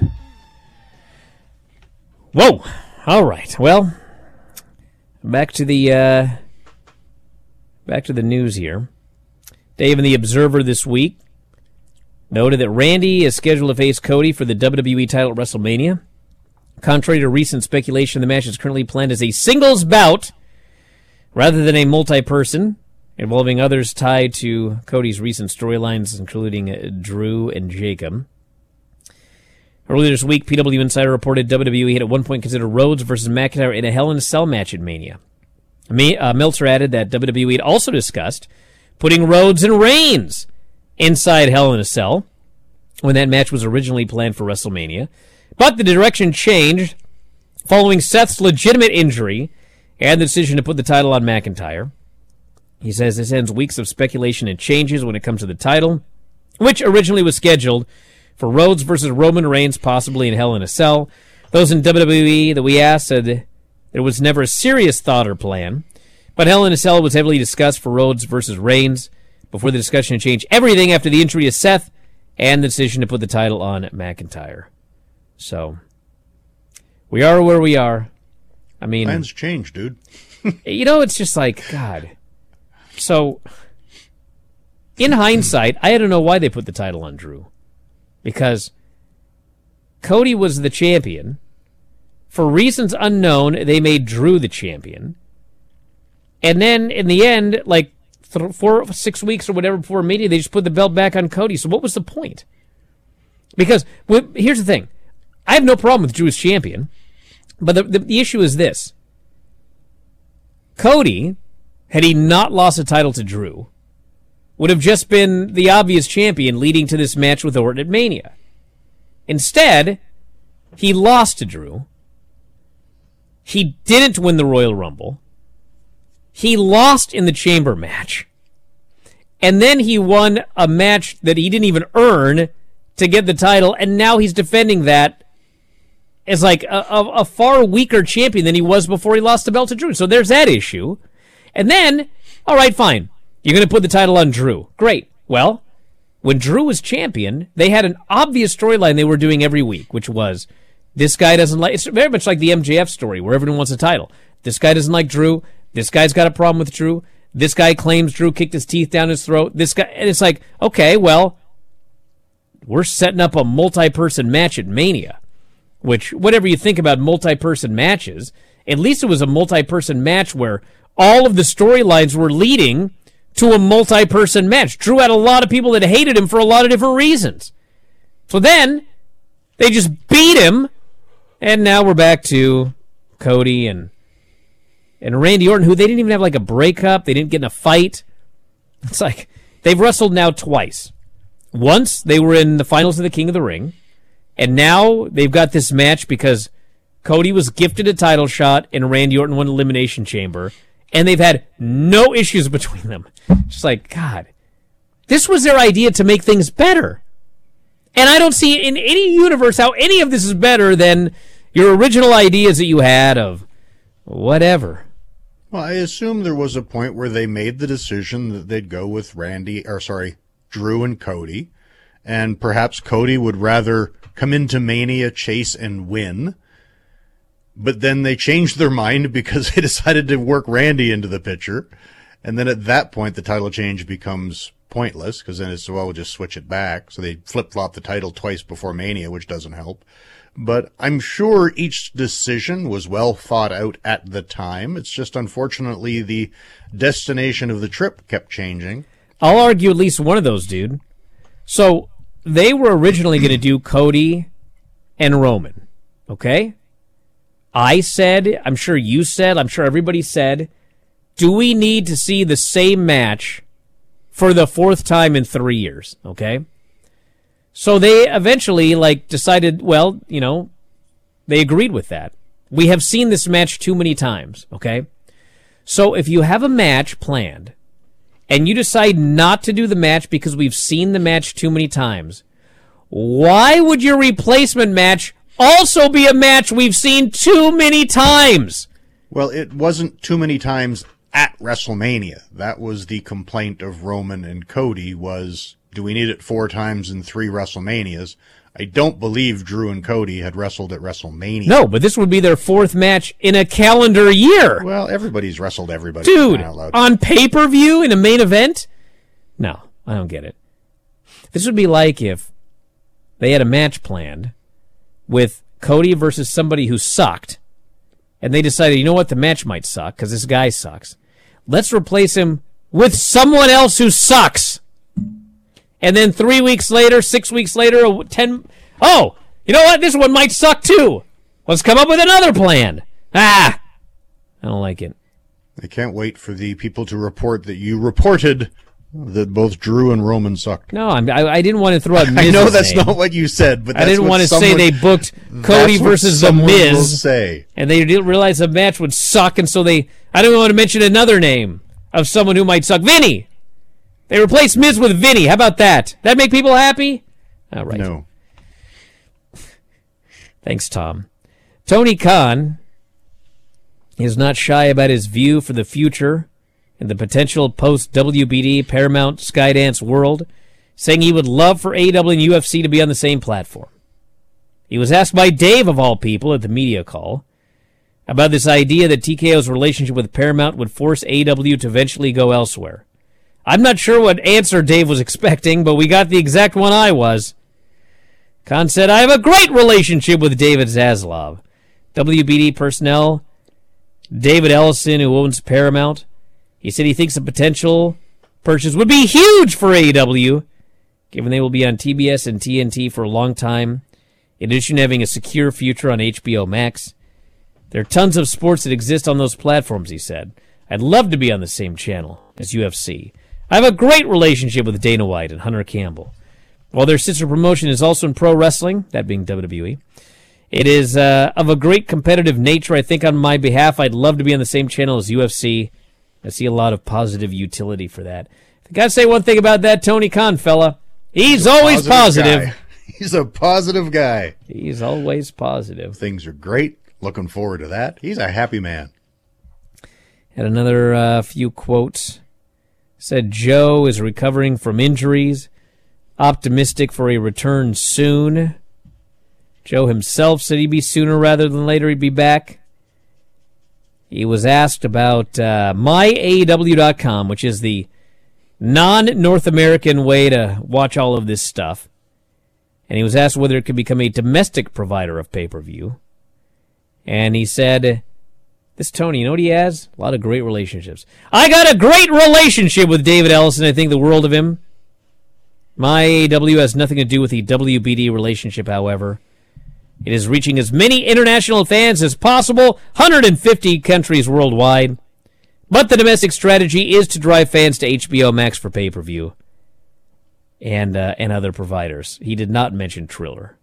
Whoa! All right. Well, back to the uh, back to the news here. Dave and the Observer this week noted that Randy is scheduled to face Cody for the W W E title at WrestleMania. Contrary to recent speculation, the match is currently planned as a singles bout rather than a multi-person, involving others tied to Cody's recent storylines, including Drew and Jacob. Earlier this week, P W Insider reported W W E had at one point considered Rhodes versus McIntyre in a Hell in a Cell match at Mania. Uh, Meltzer added that W W E had also discussed putting Rhodes and Reigns inside Hell in a Cell when that match was originally planned for WrestleMania. But the direction changed following Seth's legitimate injury and the decision to put the title on McIntyre. He says this ends weeks of speculation and changes when it comes to the title, which originally was scheduled for Rhodes versus Roman Reigns, possibly in Hell in a Cell. Those in W W E that we asked said there was never a serious thought or plan, but Hell in a Cell was heavily discussed for Rhodes versus Reigns before the discussion changed everything after the injury of Seth and the decision to put the title on McIntyre. So, we are where we are. I mean... Plans change, dude. You know, it's just like, God. So, in hindsight, I don't know why they put the title on Drew. Because Cody was the champion. For reasons unknown, they made Drew the champion. And then, in the end, like th- four, six weeks or whatever before Mania, they just put the belt back on Cody. So what was the point? Because, well, here's the thing. I have no problem with Drew as champion. But the, the, the issue is this. Cody, had he not lost the title to Drew, would have just been the obvious champion leading to this match with Orton at Mania. Instead, he lost to Drew. He didn't win the Royal Rumble. He lost in the Chamber match. And then he won a match that he didn't even earn to get the title, and now he's defending that as like a, a, a far weaker champion than he was before he lost the belt to Drew. So there's that issue. And then, all right, fine. You're going to put the title on Drew. Great. Well, when Drew was champion, they had an obvious storyline they were doing every week, which was, this guy doesn't like... It's very much like the M J F story, where everyone wants a title. This guy doesn't like Drew. This guy's got a problem with Drew. This guy claims Drew kicked his teeth down his throat. This guy... And it's like, okay, well, we're setting up a multi-person match at Mania, which, whatever you think about multi-person matches, at least it was a multi-person match where all of the storylines were leading to a multi-person match. Drew had a lot of people that hated him for a lot of different reasons. So then, they just beat him, and now we're back to Cody and and Randy Orton, who they didn't even have like a breakup. They didn't get in a fight. It's like, they've wrestled now twice. Once, they were in the finals of the King of the Ring, and now they've got this match because Cody was gifted a title shot and Randy Orton won Elimination Chamber, and they've had no issues between them. Just like, God, this was their idea to make things better. And I don't see in any universe how any of this is better than your original ideas that you had of whatever. Well, I assume there was a point where they made the decision that they'd go with Randy, or sorry, Drew and Cody, and perhaps Cody would rather come into Mania, chase, and win. But then they changed their mind because they decided to work Randy into the picture. And then at that point, the title change becomes pointless because then it's, well, we'll just switch it back. So they flip-flop the title twice before Mania, which doesn't help. But I'm sure each decision was well thought out at the time. It's just unfortunately the destination of the trip kept changing. I'll argue at least one of those, dude. So they were originally going to do Cody and Roman, okay? I said, I'm sure you said, I'm sure everybody said, do we need to see the same match for the fourth time in three years, okay? So they eventually, like, decided, well, you know, They agreed with that. We have seen this match too many times, okay? So if you have a match planned and you decide not to do the match because we've seen the match too many times, why would your replacement match also be a match we've seen too many times? Well, it wasn't too many times at WrestleMania. That was the complaint of Roman and Cody was, do we need it four times in three WrestleManias? I don't believe Drew and Cody had wrestled at WrestleMania. No, but this would be their fourth match in a calendar year. Well, everybody's wrestled everybody. Dude, on pay-per-view in a main event? No, I don't get it. This would be like if they had a match planned with Cody versus somebody who sucked, and they decided, you know what, the match might suck because this guy sucks. Let's replace him with someone else who sucks. And then three weeks later, six weeks later, ten... Oh, you know what? This one might suck too. Let's come up with another plan. Ah! I don't like it. I can't wait for the people to report that you reported that both Drew and Roman sucked. No, I'm, I, I didn't want to throw out Miz's I know that's name. not what you said, but that's I didn't what want to someone, say they booked Cody versus The Miz. Will say. And they didn't realize the match would suck, and so they... I don't want to mention another name of someone who might suck. Vinny! They replaced Miz with Vinny. How about that? That make people happy? All right. No. Thanks, Tom. Tony Khan is not shy about his view for the future and the potential post-W B D Paramount Skydance world, saying he would love for A E W and U F C to be on the same platform. He was asked by Dave, of all people, at the media call about this idea that T K O's relationship with Paramount would force A E W to eventually go elsewhere. I'm not sure what answer Dave was expecting, but we got the exact one I was. Khan said, I have a great relationship with David Zaslav. W B D personnel, David Ellison, who owns Paramount. He said he thinks the potential purchase would be huge for A E W, given they will be on T B S and T N T for a long time, in addition to having a secure future on H B O Max. There are tons of sports that exist on those platforms, he said. I'd love to be on the same channel as U F C. I have a great relationship with Dana White and Hunter Campbell. While their sister promotion is also in pro wrestling, that being W W E, it is uh, of a great competitive nature. I think on my behalf, I'd love to be on the same channel as U F C. I see a lot of positive utility for that. I gotta say one thing about that Tony Khan fella. He's, He's always positive. positive. He's a positive guy. He's always positive. Things are great. Looking forward to that. He's a happy man. Had another uh, few quotes. Said Joe is recovering from injuries, optimistic for a return soon. Joe himself said he'd be sooner rather than later he'd be back. He was asked about uh, my A E W dot com, which is the non-North American way to watch all of this stuff. And he was asked whether it could become a domestic provider of pay-per-view. And he said, this Tony, you know what he has? A lot of great relationships. I got a great relationship with David Ellison. I think the world of him. My A E W has nothing to do with the W B D relationship, however. It is reaching as many international fans as possible, one hundred fifty countries worldwide. But the domestic strategy is to drive fans to H B O Max for pay-per-view and uh, and other providers. He did not mention Triller.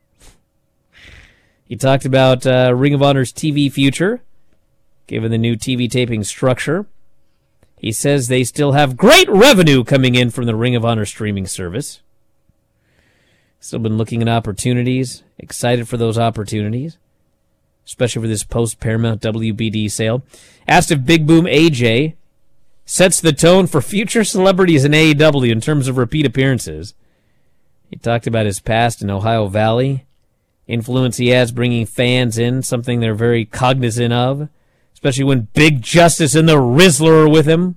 He talked about uh, Ring of Honor's T V future, given the new T V taping structure. He says they still have great revenue coming in from the Ring of Honor streaming service. Still been looking at opportunities, excited for those opportunities, especially for this post-Paramount W B D sale. Asked if Big Boom A J sets the tone for future celebrities in A E W in terms of repeat appearances. He talked about his past in Ohio Valley, influence he has bringing fans in, something they're very cognizant of, especially when Big Justice and the Rizzler are with him.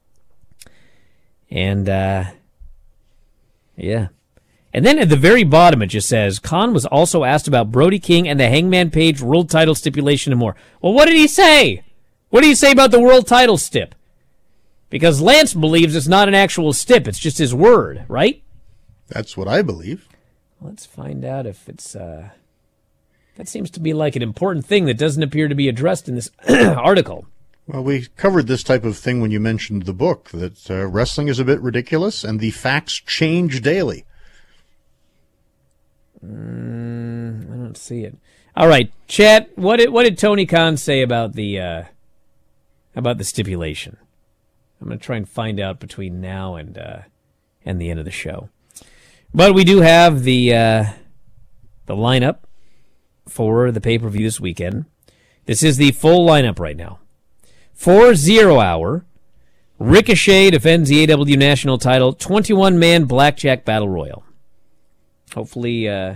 And, uh, yeah. And then at the very bottom, it just says, Khan was also asked about Brody King and the Hangman Page world title stipulation and more. Well, what did he say? What did he say about the world title stip? Because Lance believes it's not an actual stip, it's just his word, right? That's what I believe. Let's find out if it's, uh... that seems to be like an important thing that doesn't appear to be addressed in this article. Well, we covered this type of thing when you mentioned the book, that uh, wrestling is a bit ridiculous and the facts change daily. Mm, I don't see it. All right, chat. What did what did Tony Khan say about the uh, about the stipulation? I'm going to try and find out between now and uh, and the end of the show. But we do have the uh, the lineup for the pay-per-view this weekend. This is the full lineup right now. For Zero Hour, Ricochet defends the A E W National title, twenty-one man Blackjack Battle Royal. Hopefully, uh,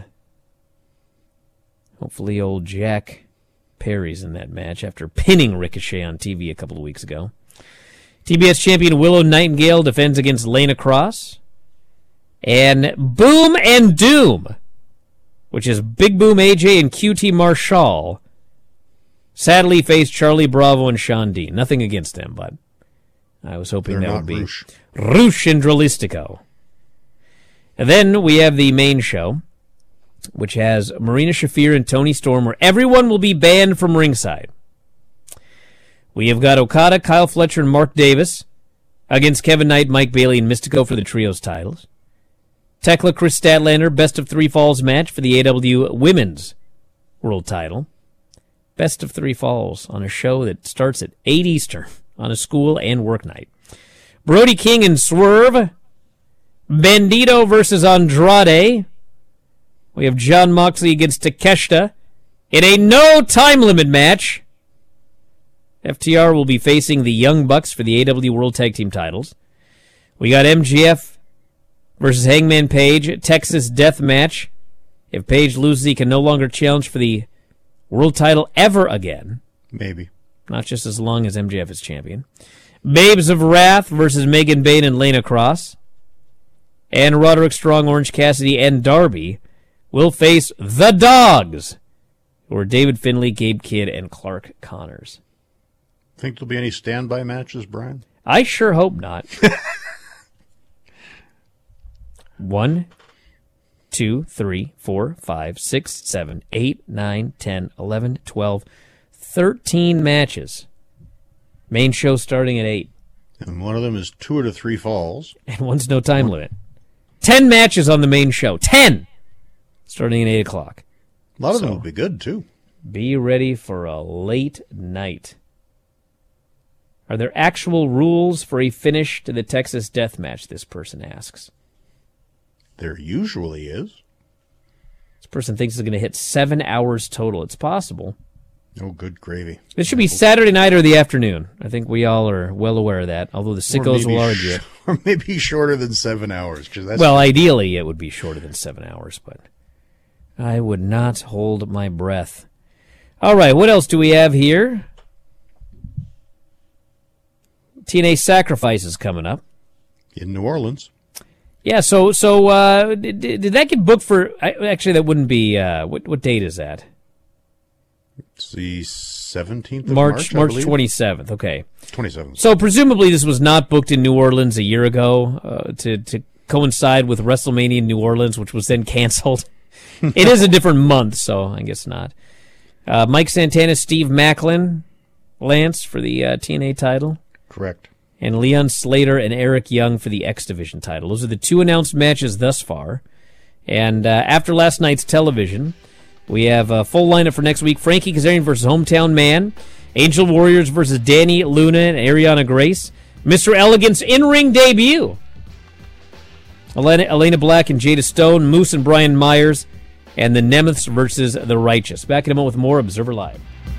hopefully old Jack Perry's in that match after pinning Ricochet on T V a couple of weeks ago. T B S champion Willow Nightingale defends against Lana Cross. And Boom and Doom, which is Big Boom A J and Q T Marshall, sadly face Charlie Bravo and Sean Dean. Nothing against them, but I was hoping They're that not would be Roosh. Roosh and Dralistico. And then we have the main show, which has Marina Shafir and Tony Storm, where everyone will be banned from ringside. We have got Okada, Kyle Fletcher, and Mark Davis against Kevin Knight, Mike Bailey, and Mystico for the trios titles. Tekla Chris Statlander, best of three falls match for the A E W Women's World title. Best of three falls on a show that starts at eight Eastern on a school and work night. Brody King and Swerve. Bandito versus Andrade. We have John Moxley against Takeshita in a no time limit match. F T R will be facing the Young Bucks for the A E W World Tag Team titles. We got M J F versus Hangman Page, Texas Death Match. If Page loses, he can no longer challenge for the world title ever again. Maybe. Not just as long as M J F is champion. Babes of Wrath versus Megan Bayne and Lana Cross. And Roderick Strong, Orange Cassidy, and Darby will face the Dogs, who are David Finlay, Gabe Kidd, and Clark Connors. Think there'll be any standby matches, Brian? I sure hope not. One, two, three, four, five, six, seven, eight, nine, ten, eleven, twelve, thirteen matches. Main show starting at eight. And one of them is two or three falls. And one's no time limit. Ten matches on the main show. Ten! Starting at eight o'clock. A lot of So, them will be good, too. Be ready for a late night. Are there actual rules for a finish to the Texas Death Match, this person asks. There usually is. This person thinks it's going to hit seven hours total. It's possible. Oh, good gravy. This should be Saturday night or the afternoon. I think we all are well aware of that, although the Or sickos maybe will argue. sh- Or maybe shorter than seven hours. 'cause that's Well, ideally it would be shorter than seven hours, but I would not hold my breath. All right, what else do we have here? T N A Sacrifice is coming up. in New Orleans. Yeah, so so uh, did, did that get booked for... I, actually, that wouldn't be... Uh, what, what date is that? It's the seventeenth of March, March, I March believe. twenty-seventh, okay. twenty-seventh. So presumably this was not booked in New Orleans a year ago uh, to, to coincide with WrestleMania in New Orleans, which was then canceled. It is a different month, so I guess not. Uh, Mike Santana, Steve Macklin, Lance for the uh, T N A title. Correct. And Leon Slater and Eric Young for the X Division title. Those are the two announced matches thus far. And uh, after last night's television, we have a full lineup for next week. Frankie Kazarian versus Hometown Man. Angel Warriors versus Danny Luna and Ariana Grace. Mister Elegant's in-ring debut. Elena, Elena Black and Jada Stone. Moose and Brian Myers. And the Nemeths versus the Righteous. Back in a moment with more Observer Live.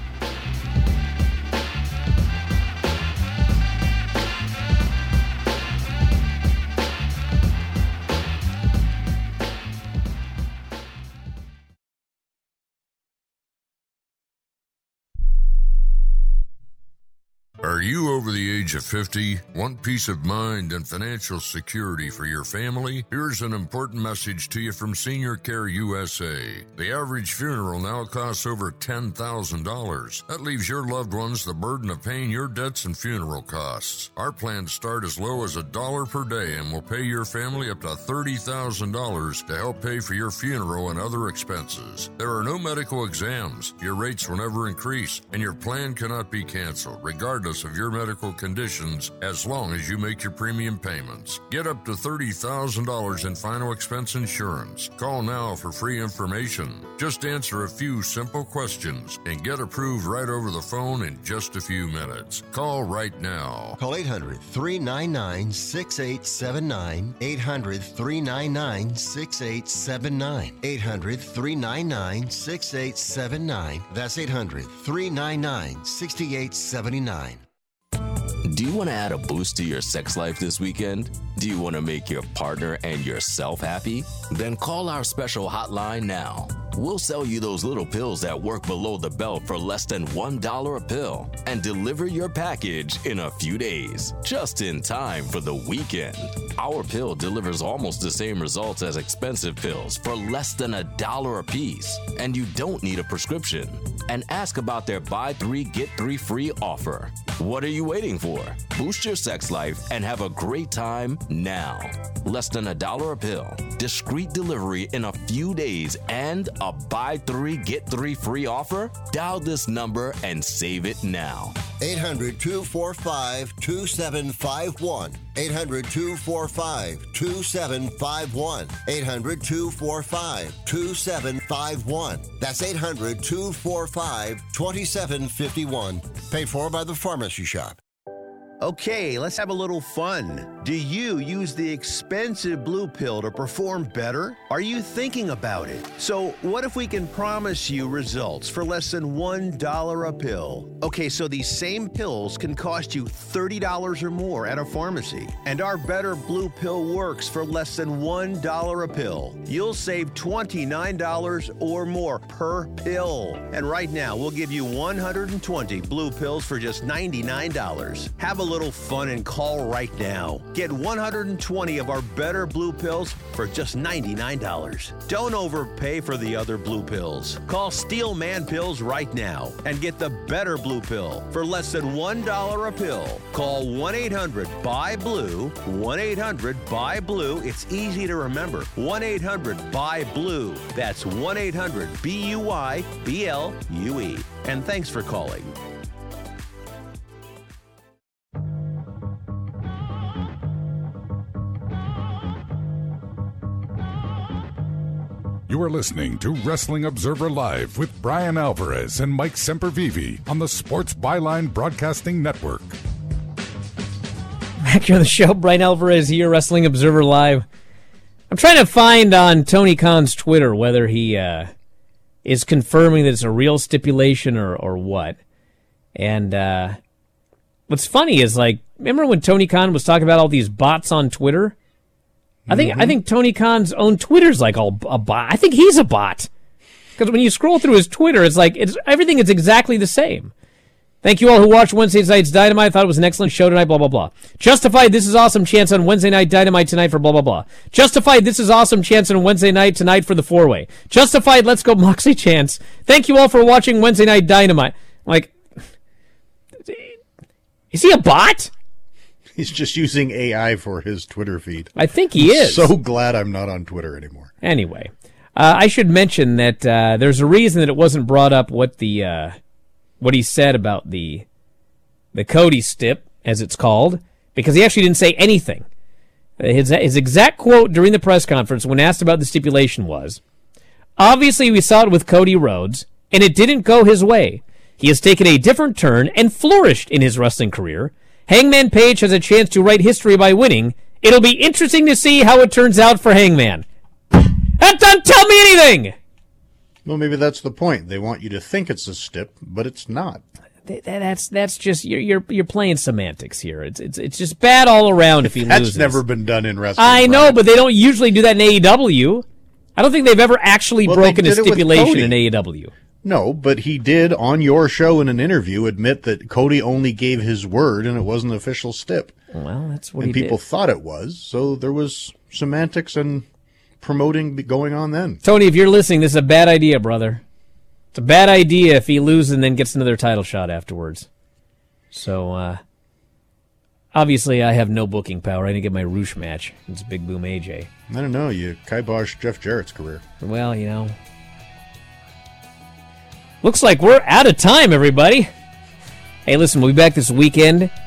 Are you over the age of fifty? Want peace of mind and financial security for your family? Here's an important message to you from Senior Care U S A. The average funeral now costs over ten thousand dollars. That leaves your loved ones the burden of paying your debts and funeral costs. Our plans start as low as a dollar per day and will pay your family up to thirty thousand dollars to help pay for your funeral and other expenses. There are no medical exams, your rates will never increase, and your plan cannot be canceled, regardless of of your medical conditions as long as you make your premium payments. Get up to thirty thousand dollars in final expense insurance. Call now for free information. Just answer a few simple questions and get approved right over the phone in just a few minutes. Call right now. Call eight hundred, three nine nine, six eight seven nine. eight hundred, three nine nine, six eight seven nine. eight hundred, three nine nine, six eight seven nine. That's eight hundred, three nine nine, six eight seven nine. Do you want to add a boost to your sex life this weekend? Do you want to make your partner and yourself happy? Then call our special hotline now. We'll sell you those little pills that work below the belt for less than one dollar a pill and deliver your package in a few days, just in time for the weekend. Our pill delivers almost the same results as expensive pills for less than a dollar a piece, and you don't need a prescription. And ask about their buy three, get three free offer. What are you waiting for? Boost your sex life and have a great time now. Less than a dollar a pill, discreet delivery in a few days, and a buy three, get three free offer? Dial this number and save it now. eight hundred, two four five, two seven five one. eight hundred, two four five, two seven five one. eight hundred, two four five, two seven five one. That's eight hundred, two four five, two seven five one. Paid for by the Pharmacy Shop. Okay, let's have a little fun. Do you use the expensive blue pill to perform better? Are you thinking about it? So what if we can promise you results for less than one dollar a pill? Okay, so these same pills can cost you thirty dollars or more at a pharmacy. And our Better Blue Pill works for less than one dollar a pill. You'll save twenty-nine dollars or more per pill. And right now, we'll give you one hundred twenty blue pills for just ninety-nine dollars. Have a little fun and call right now. Get one hundred twenty of our Better Blue Pills for just ninety-nine dollars. Don't overpay for the other blue pills. Call Steel Man Pills right now and get the Better Blue Pill for less than one dollar a pill. Call one eight hundred B U Y blue, one eight hundred B U Y blue. It's easy to remember. one eight hundred B U Y blue. That's one eight hundred B U Y B L U E. And thanks for calling. You are listening to Wrestling Observer Live with Brian Alvarez and Mike Sempervive on the Sports Byline Broadcasting Network. Back here on the show, Brian Alvarez here, Wrestling Observer Live. I'm trying to find on Tony Khan's Twitter whether he uh, is confirming that it's a real stipulation or, or what. And uh, what's funny is, like, remember when Tony Khan was talking about all these bots on Twitter? I think mm-hmm. I think Tony Khan's own Twitter's like all a bot. I think he's a bot. Because when you scroll through his Twitter, it's like it's everything is exactly the same. Thank you all who watched Wednesday night's Dynamite. I thought it was an excellent show tonight, blah, blah, blah. Justified, this is awesome chance on Wednesday night Dynamite tonight for blah, blah, blah. Justified, this is awesome chance on Wednesday night tonight for the four-way. Justified, let's go Moxley chance. Thank you all for watching Wednesday night Dynamite. Like, is he a bot? He's just using A I for his Twitter feed. I think he I'm is. So glad I'm not on Twitter anymore. Anyway, uh, I should mention that uh, there's a reason that it wasn't brought up what the uh, what he said about the the Cody stip, as it's called, because he actually didn't say anything. His his exact quote during the press conference when asked about the stipulation was, "Obviously, we saw it with Cody Rhodes, and it didn't go his way. He has taken a different turn and flourished in his wrestling career. Hangman Page has a chance to write history by winning. It'll be interesting to see how it turns out for Hangman." That doesn't tell me anything! Well, maybe that's the point. They want you to think it's a stip, but it's not. That's that's just you're you're you're playing semantics here. It's it's it's just bad all around if he That's loses. That's never been done in wrestling. I know, but they don't usually do that in A E W. I don't think they've ever actually well, broken a stipulation in A E W. No, but he did, on your show in an interview, admit that Cody only gave his word and it wasn't an official stip. Well, that's what and he people did. thought it was, so there was semantics and promoting going on then. Tony, if you're listening, this is a bad idea, brother. It's a bad idea if he loses and then gets another title shot afterwards. So, uh, obviously I have no booking power. I didn't get my Roosh match. It's Big Boom A J. I don't know. You kiboshed Jeff Jarrett's career. Well, you know. Looks like we're out of time, everybody. Hey, listen, we'll be back this weekend.